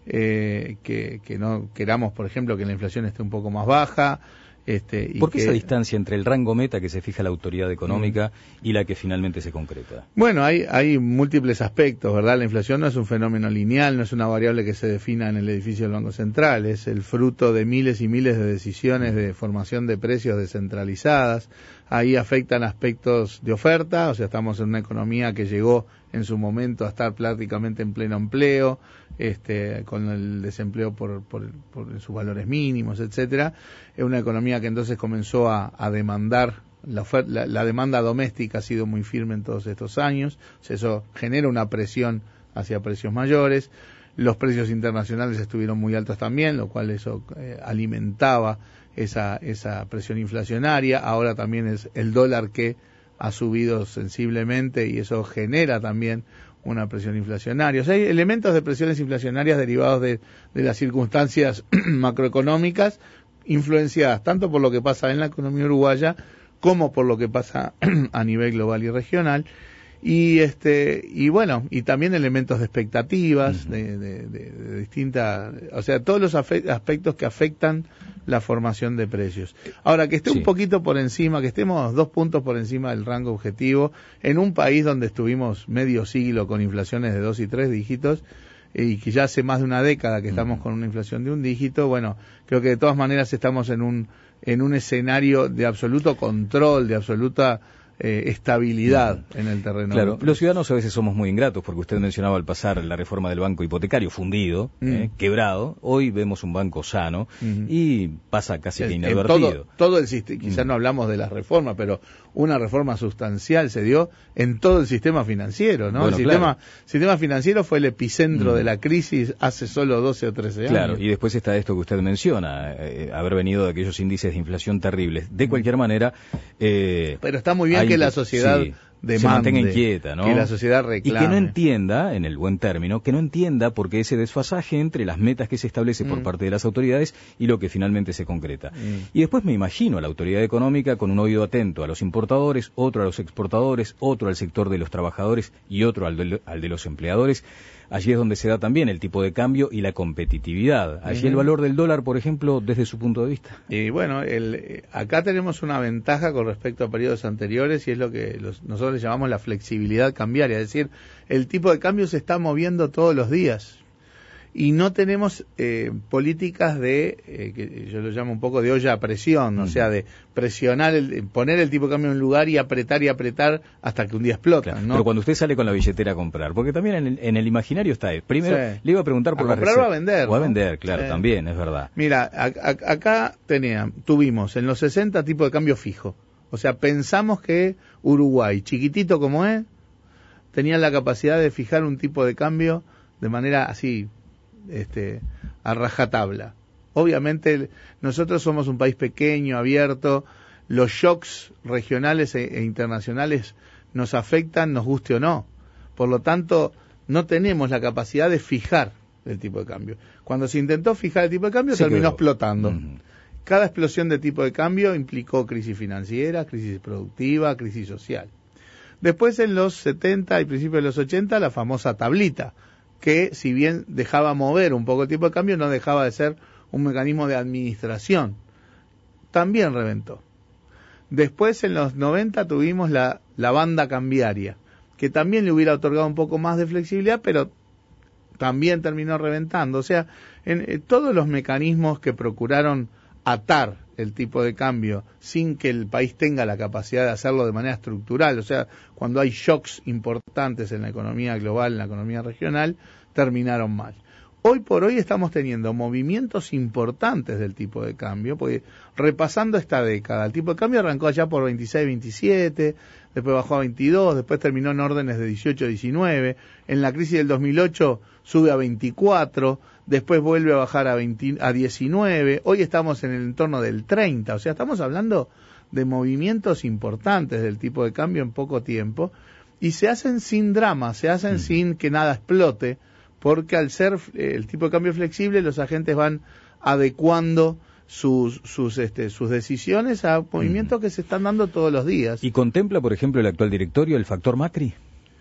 eh, que, que no queramos, por ejemplo, que la inflación esté un poco más baja. Este, y ¿Por qué que... esa distancia entre el rango meta que se fija la autoridad económica mm. y la que finalmente se concreta? Bueno, hay, hay múltiples aspectos, ¿verdad? La inflación no es un fenómeno lineal, no es una variable que se defina en el edificio del Banco Central, es el fruto de miles y miles de decisiones de formación de precios descentralizadas. Ahí afectan aspectos de oferta, o sea, estamos en una economía que llegó en su momento a estar prácticamente en pleno empleo, este, con el desempleo por, por, por sus valores mínimos, etcétera. Es una economía que entonces comenzó a, a demandar, la, oferta, la, la demanda doméstica ha sido muy firme en todos estos años, o sea, eso genera una presión hacia precios mayores. Los precios internacionales estuvieron muy altos también, lo cual eso eh, alimentaba esa, esa presión inflacionaria. Ahora también es el dólar que ha subido sensiblemente y eso genera también una presión inflacionaria. O sea, hay elementos de presiones inflacionarias derivados de, de las circunstancias macroeconómicas, influenciadas tanto por lo que pasa en la economía uruguaya como por lo que pasa a nivel global y regional. Y este y bueno, y también elementos de expectativas, uh-huh. de, de, de, de distintas, o sea, todos los afe- aspectos que afectan la formación de precios. Ahora, que esté sí. un poquito por encima, que estemos dos puntos por encima del rango objetivo, en un país donde estuvimos medio siglo con inflaciones de dos y tres dígitos, y que ya hace más de una década que estamos uh-huh. con una inflación de un dígito, bueno, creo que de todas maneras estamos en un, en un escenario de absoluto control, de absoluta Eh, estabilidad uh-huh. en el terreno. Claro, los ciudadanos a veces somos muy ingratos, porque usted mencionaba al pasar la reforma del banco hipotecario fundido, uh-huh. eh, quebrado. Hoy vemos un banco sano uh-huh. y pasa casi que inadvertido. Todo, todo el sistema, quizás uh-huh. no hablamos de la reforma, pero una reforma sustancial se dio en todo el sistema financiero, ¿no? Bueno, el claro. sistema, sistema financiero fue el epicentro uh-huh. de la crisis hace solo doce o trece años. Claro, y después está esto que usted menciona, eh, haber venido de aquellos índices de inflación terribles. De cualquier manera... Eh, pero está muy bien que la sociedad sí, demande, se mantenga inquieta, ¿no? Que la sociedad reclame. Y que no entienda, en el buen término, que no entienda por qué ese desfasaje entre las metas que se establece mm. por parte de las autoridades y lo que finalmente se concreta. Mm. Y después me imagino a la autoridad económica con un oído atento a los importadores, otro a los exportadores, otro al sector de los trabajadores y otro al de, al de los empleadores. Allí es donde se da también el tipo de cambio y la competitividad. Allí uh-huh. el valor del dólar, por ejemplo, desde su punto de vista. Y bueno, el, acá tenemos una ventaja con respecto a periodos anteriores y es lo que los, nosotros le llamamos la flexibilidad cambiaria. Es decir, el tipo de cambio se está moviendo todos los días. Y no tenemos eh, políticas de, eh, que yo lo llamo un poco de olla a presión, uh-huh. o sea, de presionar, el, poner el tipo de cambio en un lugar y apretar y apretar hasta que un día explota, claro, ¿no? Pero cuando usted sale con la billetera a comprar, porque también en el, en el imaginario está, primero sí. le iba a preguntar por a la comprar receta. o a vender. O a ¿no? vender, claro, sí. también, es verdad. Mira, a, a, acá tenían, tuvimos en los sesenta tipo de cambio fijo. O sea, pensamos que Uruguay, chiquitito como es, tenía la capacidad de fijar un tipo de cambio de manera así, este, a rajatabla. Obviamente nosotros somos un país pequeño, abierto, los shocks regionales e, e internacionales nos afectan, nos guste o no. Por lo tanto, no tenemos la capacidad de fijar el tipo de cambio. Cuando se intentó fijar el tipo de cambio, se terminó quedó. explotando. Uh-huh. Cada explosión de tipo de cambio implicó crisis financiera, crisis productiva, crisis social. Después, en los setenta y principios de los ochenta, la famosa tablita, que si bien dejaba mover un poco el tipo de cambio, no dejaba de ser un mecanismo de administración. También reventó. Después, en los noventa, tuvimos la, la banda cambiaria, que también le hubiera otorgado un poco más de flexibilidad, pero también terminó reventando. O sea, en, en todos los mecanismos que procuraron atar el tipo de cambio sin que el país tenga la capacidad de hacerlo de manera estructural, o sea, cuando hay shocks importantes en la economía global, en la economía regional, terminaron mal. Hoy por hoy estamos teniendo movimientos importantes del tipo de cambio, porque repasando esta década, el tipo de cambio arrancó allá por veintiséis, veintisiete, después bajó a veintidós, después terminó en órdenes de dieciocho, diecinueve, en la crisis del dos mil ocho sube a veinticuatro, después vuelve a bajar a, veinte, a diecinueve, hoy estamos en el entorno del treinta, o sea, estamos hablando de movimientos importantes del tipo de cambio en poco tiempo, y se hacen sin drama, se hacen mm. sin que nada explote, porque al ser eh, el tipo de cambio flexible, los agentes van adecuando sus sus este, sus decisiones a movimientos que se están dando todos los días. ¿Y contempla, por ejemplo, el actual directorio el factor Macri?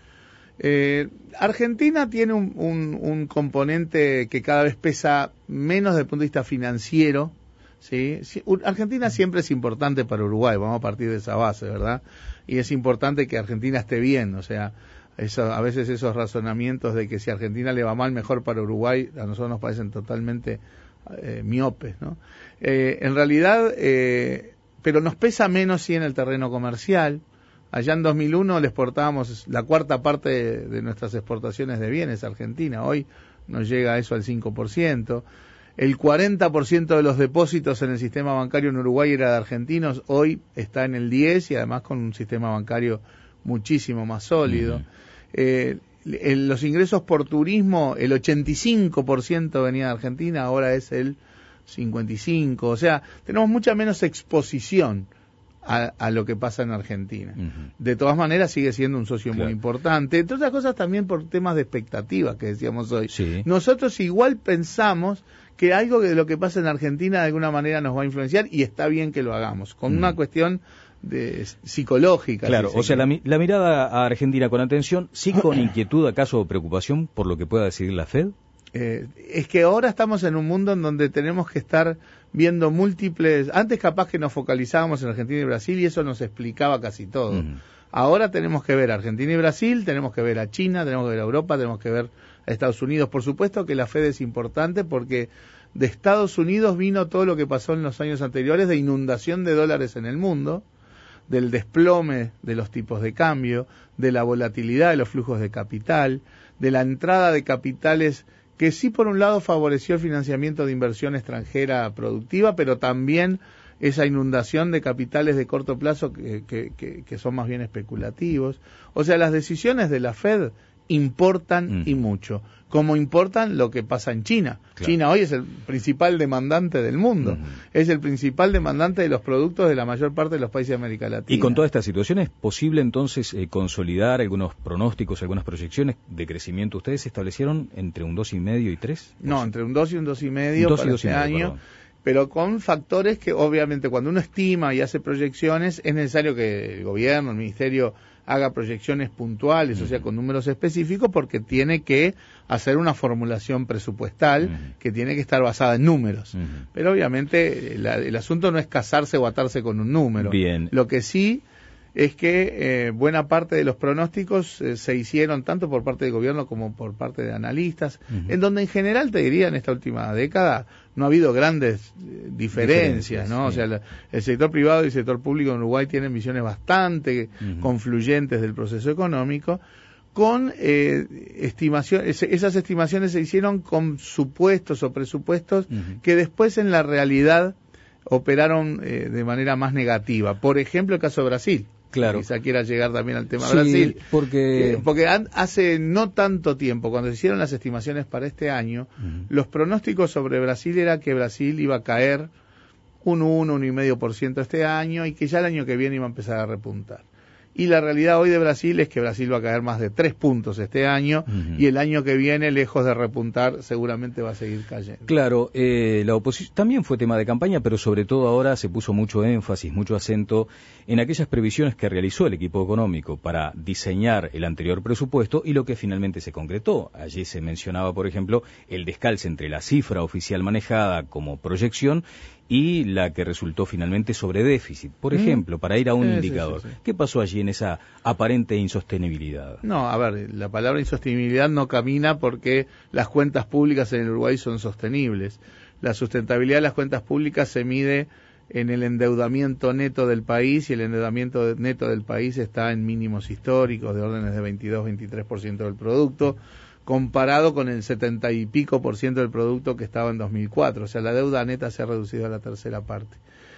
Eh, Argentina tiene un, un, un componente que cada vez pesa menos desde el punto de vista financiero, ¿sí? Argentina siempre es importante para Uruguay, vamos a partir de esa base, ¿verdad? Y es importante que Argentina esté bien, o sea, eso, a veces esos razonamientos de que si a Argentina le va mal, mejor para Uruguay, a nosotros nos parecen totalmente eh, miopes, ¿no? Eh, en realidad, eh, pero nos pesa menos sí en el terreno comercial. Allá en dos mil uno le exportábamos la cuarta parte de, de nuestras exportaciones de bienes a Argentina. Hoy nos llega a eso al cinco por ciento. El cuarenta por ciento de los depósitos en el sistema bancario en Uruguay era de argentinos. Hoy está en el diez por ciento y además con un sistema bancario muchísimo más sólido. Uh-huh. Eh, en los ingresos por turismo, el ochenta y cinco por ciento venía de Argentina, ahora es el cincuenta y cinco por ciento. O sea, tenemos mucha menos exposición A, a lo que pasa en Argentina. Uh-huh. De todas maneras sigue siendo un socio claro. muy importante, entre otras cosas también por temas de expectativas que decíamos hoy. Sí. Nosotros igual pensamos que algo de lo que pasa en Argentina de alguna manera nos va a influenciar y está bien que lo hagamos, con uh-huh. una cuestión de psicológica. Claro, si o sea, la, la mirada a Argentina con atención, sí con inquietud, acaso o preocupación por lo que pueda decidir la Fed. Eh, es que ahora estamos en un mundo en donde tenemos que estar viendo múltiples... Antes capaz que nos focalizábamos en Argentina y Brasil y eso nos explicaba casi todo. Uh-huh. Ahora tenemos que ver a Argentina y Brasil, tenemos que ver a China, tenemos que ver a Europa, tenemos que ver a Estados Unidos. Por supuesto que la Fed es importante porque de Estados Unidos vino todo lo que pasó en los años anteriores de inundación de dólares en el mundo, del desplome de los tipos de cambio, de la volatilidad de los flujos de capital, de la entrada de capitales que sí por un lado favoreció el financiamiento de inversión extranjera productiva, pero también esa inundación de capitales de corto plazo que, que, que, que son más bien especulativos. O sea, las decisiones de la Fed importan mm. y mucho, como importan lo que pasa en China. Claro. China hoy es el principal demandante del mundo, mm. es el principal demandante de los productos de la mayor parte de los países de América Latina. Y con toda esta situación, ¿es posible entonces eh, consolidar algunos pronósticos, algunas proyecciones de crecimiento? ¿Ustedes establecieron entre un dos y medio y tres? No, entre un dos y un dos y medio para y este medio, año. Perdón. Pero con factores que obviamente cuando uno estima y hace proyecciones es necesario que el gobierno, el ministerio haga proyecciones puntuales, uh-huh. o sea, con números específicos, porque tiene que hacer una formulación presupuestal uh-huh. que tiene que estar basada en números. Uh-huh. Pero obviamente la, el asunto no es casarse o atarse con un número. Bien. Lo que sí es que eh, buena parte de los pronósticos eh, se hicieron tanto por parte del gobierno como por parte de analistas, uh-huh. en donde en general, te diría, en esta última década no ha habido grandes eh, diferencias, diferencias, ¿no? Sí. O sea, la, el sector privado y el sector público en Uruguay tienen visiones bastante uh-huh. confluyentes del proceso económico, con eh, estimaciones, esas estimaciones se hicieron con supuestos o presupuestos uh-huh. que después en la realidad operaron eh, de manera más negativa. Por ejemplo, el caso de Brasil. Claro. Quizá quiera llegar también al tema sí, Brasil. Porque, eh, porque an, hace no tanto tiempo, cuando se hicieron las estimaciones para este año, uh-huh. los pronósticos sobre Brasil era que Brasil iba a caer un uno, uno coma cinco por ciento este año y que ya el año que viene iba a empezar a repuntar. Y la realidad hoy de Brasil es que Brasil va a caer más de tres puntos este año uh-huh. y el año que viene, lejos de repuntar, seguramente va a seguir cayendo. Claro, eh, la oposición también fue tema de campaña, pero sobre todo ahora se puso mucho énfasis, mucho acento en aquellas previsiones que realizó el equipo económico para diseñar el anterior presupuesto y lo que finalmente se concretó. Allí se mencionaba, por ejemplo, el descalce entre la cifra oficial manejada como proyección y la que resultó finalmente sobre déficit. Por ejemplo, para ir a un sí, indicador, sí, sí, sí. ¿qué pasó allí en esa aparente insostenibilidad? No, a ver, la palabra insostenibilidad no camina porque las cuentas públicas en el Uruguay son sostenibles. La sustentabilidad de las cuentas públicas se mide en el endeudamiento neto del país y el endeudamiento neto del país está en mínimos históricos de órdenes de veintidós, veintitrés por ciento del producto, comparado con el setenta y pico por ciento del producto que estaba en dos mil cuatro. O sea, la deuda neta se ha reducido a la tercera parte.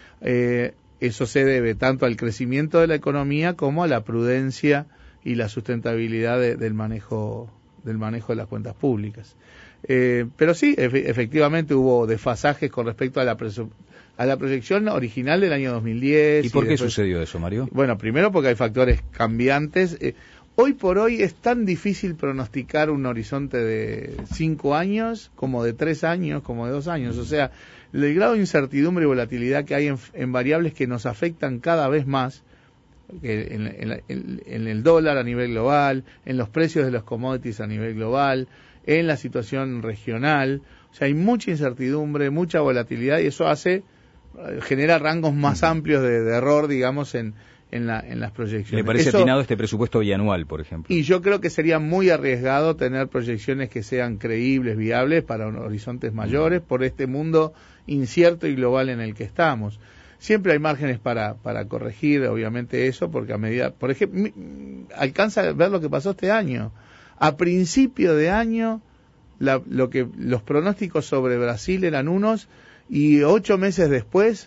Eh, eso se debe tanto al crecimiento de la economía como a la prudencia y la sustentabilidad de, del manejo del manejo de las cuentas públicas. Eh, pero sí, efe, efectivamente hubo desfasajes con respecto a la presu- a la proyección original del año dos mil diez. ¿Y por y qué después, sucedió eso, Mario? Bueno, primero porque hay factores cambiantes. Eh, hoy por hoy es tan difícil pronosticar un horizonte de cinco años, como de tres años, como de dos años. O sea, el grado de incertidumbre y volatilidad que hay en, en variables que nos afectan cada vez más, que en, en, en, en el dólar a nivel global, en los precios de los commodities a nivel global, en la situación regional. O sea, hay mucha incertidumbre, mucha volatilidad, y eso hace, genera rangos más amplios de, de error, digamos, en, en, la, en las proyecciones. ¿Le parece eso, atinado este presupuesto bianual, por ejemplo? Y yo creo que sería muy arriesgado tener proyecciones que sean creíbles, viables, para horizontes mayores, por este mundo incierto y global en el que estamos. Siempre hay márgenes para, para corregir, obviamente, eso, porque a medida, por ejemplo, alcanza a ver lo que pasó este año. A principio de año, la, lo que los pronósticos sobre Brasil eran unos, y ocho meses después,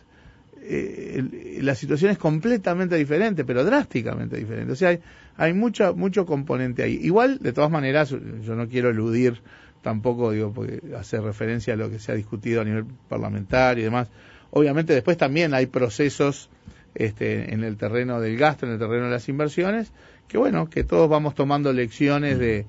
eh, la situación es completamente diferente, pero drásticamente diferente. O sea, hay, hay mucho, mucho componente ahí. Igual, de todas maneras, yo no quiero eludir tampoco, digo, porque hacer referencia a lo que se ha discutido a nivel parlamentario y demás. Obviamente después también hay procesos este, en el terreno del gasto, en el terreno de las inversiones, que bueno, que todos vamos tomando lecciones de,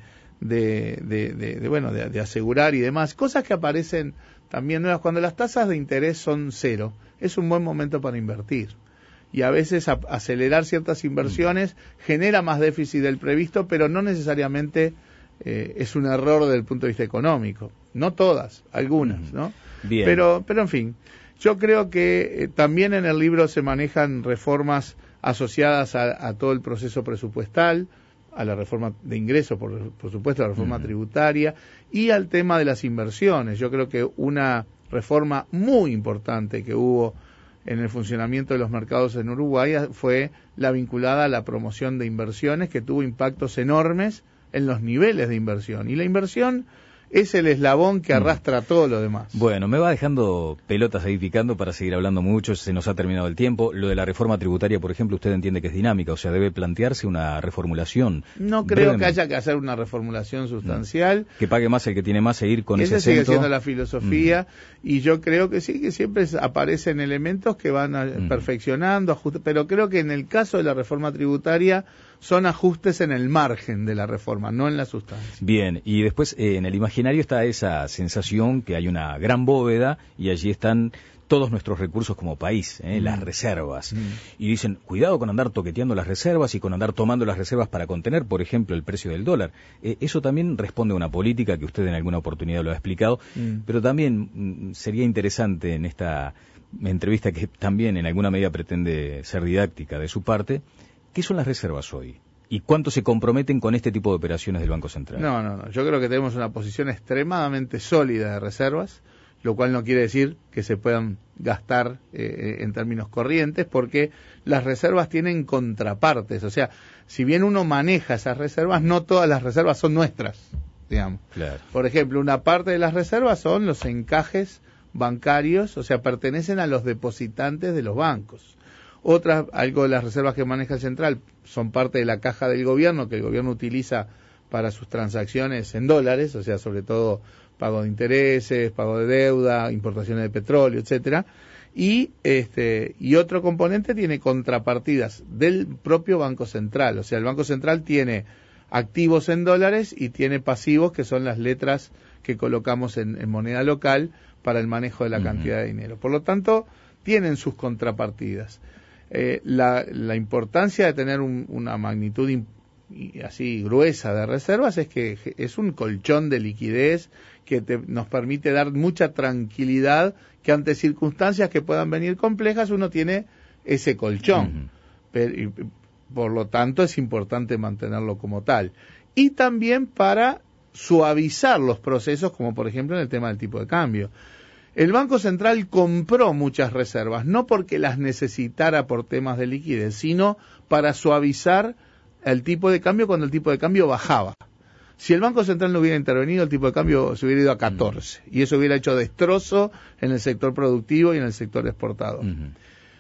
de, de, de, de bueno, de, de asegurar y demás, cosas que aparecen también nuevas. Cuando las tasas de interés son cero, es un buen momento para invertir. Y a veces a, acelerar ciertas inversiones genera más déficit del previsto, pero no necesariamente eh, es un error desde el punto de vista económico. No todas, algunas, ¿no? Bien. Pero, pero en fin. Yo creo que eh, también en el libro se manejan reformas asociadas a, a todo el proceso presupuestal, a la reforma de ingresos, por, por supuesto, a la reforma uh-huh. tributaria, y al tema de las inversiones. Yo creo que una reforma muy importante que hubo en el funcionamiento de los mercados en Uruguay fue la vinculada a la promoción de inversiones, que tuvo impactos enormes en los niveles de inversión. Y la inversión es el eslabón que arrastra todo lo demás. Bueno, me va dejando pelotas ahí picando para seguir hablando mucho, se nos ha terminado el tiempo. Lo de la reforma tributaria, por ejemplo, usted entiende que es dinámica, o sea, debe plantearse una reformulación. No creo que haya que hacer una reformulación sustancial. Que pague más el que tiene más, seguir con ese acento. Esa sigue siendo la Mm. filosofía, y yo creo que sí, que siempre aparecen elementos que van a, mm. perfeccionando, ajust- pero creo que en el caso de la reforma tributaria son ajustes en el margen de la reforma, no en la sustancia. Bien, y después eh, en el imaginario está esa sensación que hay una gran bóveda y allí están todos nuestros recursos como país, ¿eh? mm. las reservas. Mm. Y dicen, cuidado con andar toqueteando las reservas y con andar tomando las reservas para contener, por ejemplo, el precio del dólar. Eh, eso también responde a una política que usted en alguna oportunidad lo ha explicado, mm. pero también mm, sería interesante en esta entrevista, que también en alguna medida pretende ser didáctica de su parte, ¿qué son las reservas hoy? ¿Y cuánto se comprometen con este tipo de operaciones del Banco Central? No, no, no. Yo creo que tenemos una posición extremadamente sólida de reservas, lo cual no quiere decir que se puedan gastar eh, en términos corrientes, porque las reservas tienen contrapartes. O sea, si bien uno maneja esas reservas, no todas las reservas son nuestras, digamos. Claro. Por ejemplo, una parte de las reservas son los encajes bancarios, o sea, pertenecen a los depositantes de los bancos. Otras, algo de las reservas que maneja el Central, son parte de la caja del gobierno, que el gobierno utiliza para sus transacciones en dólares, o sea, sobre todo pago de intereses, pago de deuda, importaciones de petróleo, etcétera. Y este y otro componente tiene contrapartidas del propio Banco Central, o sea, el Banco Central tiene activos en dólares y tiene pasivos, que son las letras que colocamos en, en moneda local para el manejo de la uh-huh. cantidad de dinero. Por lo tanto, tienen sus contrapartidas. Eh, la, la importancia de tener un, una magnitud in, y así gruesa de reservas es que es un colchón de liquidez que te, nos permite dar mucha tranquilidad, que ante circunstancias que puedan venir complejas uno tiene ese colchón. Uh-huh. Pero, y, por lo tanto es importante mantenerlo como tal. Y también para suavizar los procesos, como por ejemplo en el tema del tipo de cambio. El Banco Central compró muchas reservas, no porque las necesitara por temas de liquidez, sino para suavizar el tipo de cambio cuando el tipo de cambio bajaba. Si el Banco Central no hubiera intervenido, el tipo de cambio se hubiera ido a catorce, y eso hubiera hecho destrozo en el sector productivo y en el sector exportador. Uh-huh.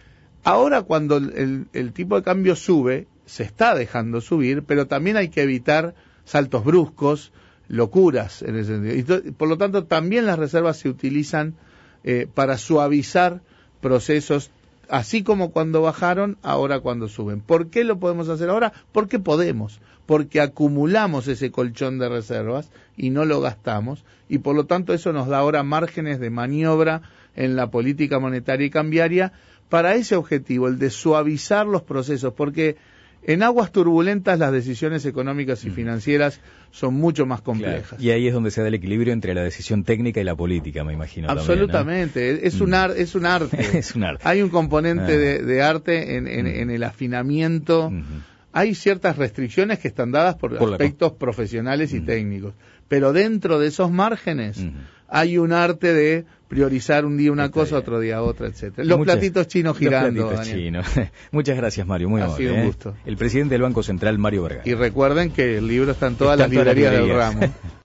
Ahora, cuando el, el tipo de cambio sube, se está dejando subir, pero también hay que evitar saltos bruscos, locuras en ese sentido. Y, por lo tanto, también las reservas se utilizan eh, para suavizar procesos Así como cuando bajaron, ahora cuando suben. ¿Por qué lo podemos hacer ahora? Porque podemos, porque acumulamos ese colchón de reservas y no lo gastamos, y por lo tanto eso nos da ahora márgenes de maniobra en la política monetaria y cambiaria para ese objetivo, el de suavizar los procesos, porque en aguas turbulentas las decisiones económicas y financieras son mucho más complejas. Claro. Y ahí es donde se da el equilibrio entre la decisión técnica y la política, me imagino. Absolutamente, También, ¿no? es, un ar, es un arte. Es un arte. Hay un componente ah. de, de arte en, en, en el afinamiento. Uh-huh. Hay ciertas restricciones que están dadas por, por aspectos la... profesionales y uh-huh. técnicos, pero dentro de esos márgenes uh-huh. hay un arte de priorizar un día una Está cosa, bien. otro día otra, etcétera. Los Muchas, platitos chinos girando. Los platitos chinos. Muchas gracias, Mario. Muy ha amable. Ha sido un ¿eh? gusto. El presidente del Banco Central, Mario Vergara. Y recuerden que el libro está en todas está las librerías, librerías del ramo.